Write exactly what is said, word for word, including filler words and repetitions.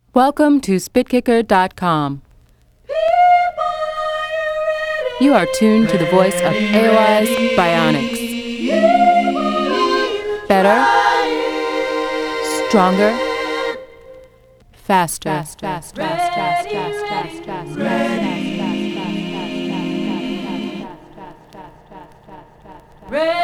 Welcome to spitkicker dot com. You are tuned to the voice of A O I's Bionics. Better, stronger, faster, faster, faster, faster, faster, faster, faster.